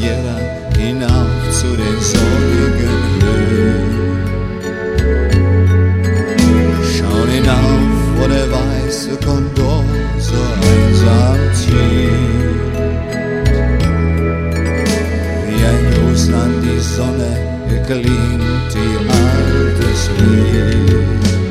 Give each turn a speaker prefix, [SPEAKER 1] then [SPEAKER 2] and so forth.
[SPEAKER 1] Riviera hinauf zu den sonnigen Höhen. Schauen hinauf, wo der weiße Kondor so einsam zieht. Wie ein Gruß an die Sonne glimmt ihr altes Lied.